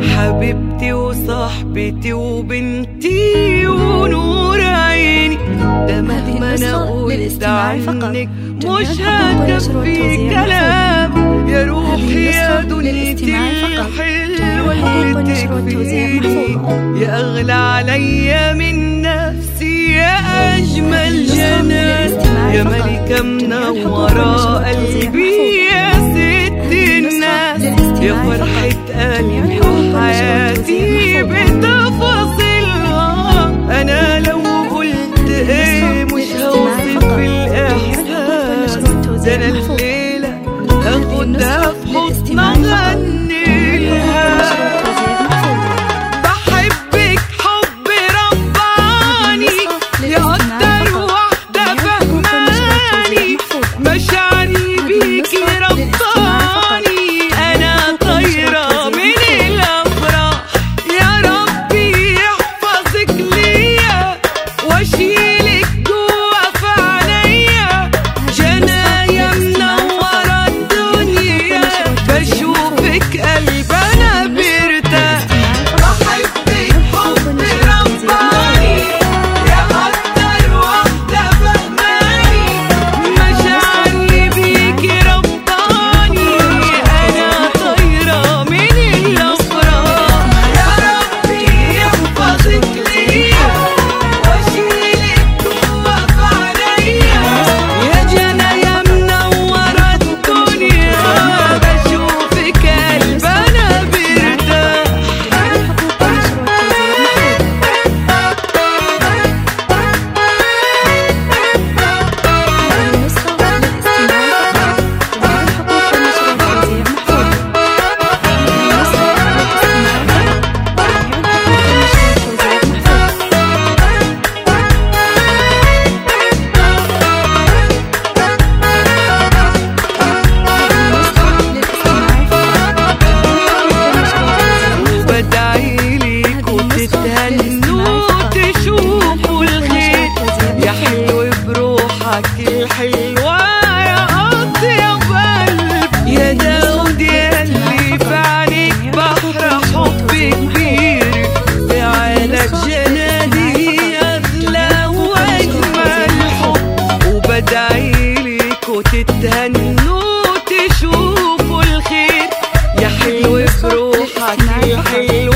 حبيبتي وصاحبتي وبنتي ونور عيني، ده مهما انا قلت عنك مش هكفي كلام. يا روحي يا دنيتي الحلوة اللي تكفيني، يا اغلى عليا من نفسي، يا اجمل جنان، يا ملكة منورة قلبي، يا ست الناس، يا فرحة قلبي وحياتي بتفاصيلها. انا لو قلت ايه مش هوصف الاحساس، ده انا الليلة هاخدها في حضن اغني لها. بحبك حب رباني، يا اكتر واحدة فهماني، مشاعري بيكي ربطاني، انا طايرة من الافراح. يا ربي يحفظك ليا واشيلك جوا في عينيا، جنايا منورة الدنيا، بشوفك قلب انا بيرتاح. بحبك حب رباني، يا اكتر واحدة فهماني، مشاعري بيكي ربطاني، انا طايرة من الافراح. يا ربي يحفظك ليا واشيلك جوا في عينيا، يا جنايا منورة الدنيا، بشوفك قلب انا بيرتاح. بدعيلك وتتهنوا وتشوفوا الخير، يا حلو بروحك الحلوة، يا أطيب قلب، يا داود ياللي في عينيك بحر حب كبير، في عينك جنادي أغلى وأجمل حب. وبدعيلك وتتهنوا وتشوفوا الخير، يا حلو بروحك الحلوة،